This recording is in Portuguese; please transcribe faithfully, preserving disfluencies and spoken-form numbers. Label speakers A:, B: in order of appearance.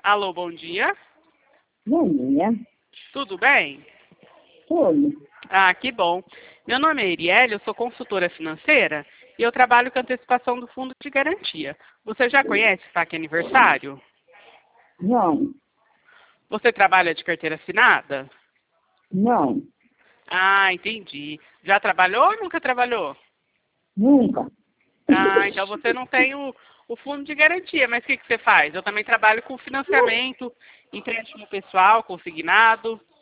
A: Alô, bom dia.
B: Bom dia.
A: Tudo bem?
B: Tudo.
A: Ah, que bom. Meu nome é Erielle, eu sou consultora financeira e eu trabalho com antecipação do fundo de garantia. Você já conhece o Saque Aniversário?
B: Não.
A: Você trabalha de carteira assinada?
B: Não.
A: Ah, entendi. Já trabalhou ou nunca trabalhou?
B: Nunca.
A: Ah, então você não tem o, o fundo de garantia, mas o que, que você faz? Eu também trabalho com financiamento, empréstimo pessoal, consignado.